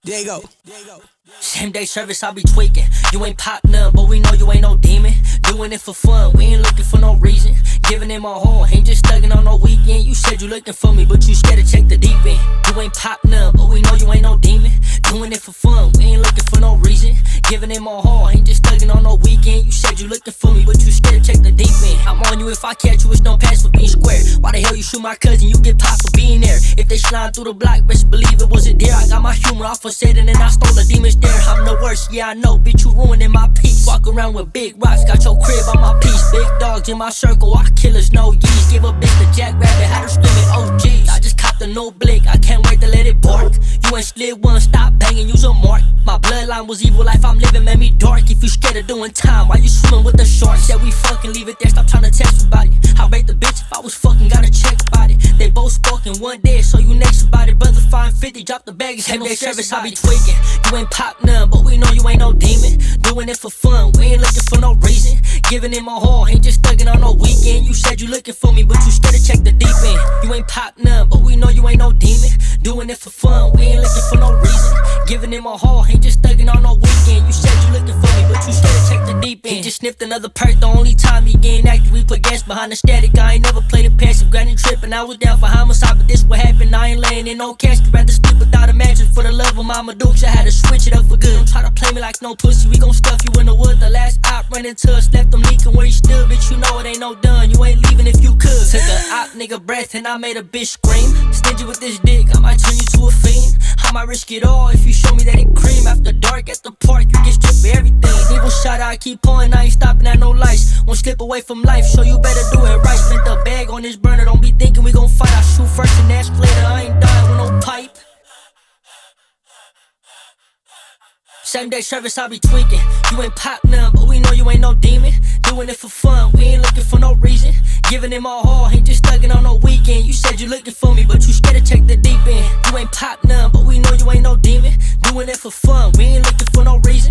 There you go. Same day service, I be tweaking. You ain't pop none, but we know you ain't no demon. Doing it for fun, we ain't looking for no reason. Giving it my all, ain't just thugging on no weekend. You said you looking for me, but you scared to check the deep end. You ain't pop none, but we know you ain't no demon. Doing it for fun, we ain't looking for no reason. Giving it my all, ain't just thugging on no weekend. You said you looking for me, but you scared to check the deep end. I'm on you if I catch you, it's no pass for being square. Why the hell you shoot my cousin, you get popped for being there. If they slide through the block, best believe it was a deer. I got my humor off for setting and I stole the demons there. I'm the worst, yeah I know, bitch you ruining my peace. Walk around with big rocks, got your crib on my piece. Big dogs in my circle, I killers, no yeast. Give a bitch the jackrabbit, had her screaming OGs. I just copped a no blick, I can't wait to let it bark. You ain't slid one, stop banging, use a mark. My bloodline was evil, life I'm living made me dark. If you scared of doing time, why you swimming with the sharks? Said we fucking leave it there, stop trying to text about it. I'll rate the bitch if I was fucking, gotta check about it. They both spoken, one dead, so you next about it. Brother find 50, drop the bag, same day service, I be tweaking. You ain't pop none, but we know you ain't no demon. Doing it for fun, we ain't looking for no reason. Giving it my all, ain't just thugging on no weekend. You said you looking for me, but you scared to check the deep end. You ain't pop none, but we know you ain't no demon. Doing it for fun, we ain't looking for no reason. Giving it my all, ain't just thugging on no weekend. You said you looking for me, but you scared to check the deep end. He just sniffed another perk, the only time he getting active. We put gas behind the static, I ain't never played it passive. Granny tripping, I was down for homicide, but this what happened. I ain't laying in no casket, rather sleep without a mattress. For the love of Mama Dukes, I had to switch it up for good. Don't try to play me like no pussy, we gon' stuff you in the wood. The last op ran into us, left them leaking where he stood. Bitch, you know it ain't no done, you ain't leaving if you could. Took a op nigga breath and I made a bitch scream. Stingy with this dick, I might turn you to a fiend. I might risk it all if you show me that it cream. After dark at the park, you get stripped for everything. Evil shot, I keep pouring, I ain't stopping at no lights. Won't slip away from life, so you better do it right. Spent the bag on this burner, don't be thinking we gon' fight. I shoot first and ask later, I ain't dying with no pipe. Same day service, I be tweaking. You ain't pop none, but we know you ain't no demon. Doing it for fun, we ain't looking for no reason. Giving it my all, ain't just thugging on no weekend. You said you looking for me, but you scared to check the deep end. You ain't pop none, but we know you ain't no demon. Doing it for fun, we ain't looking for no reason.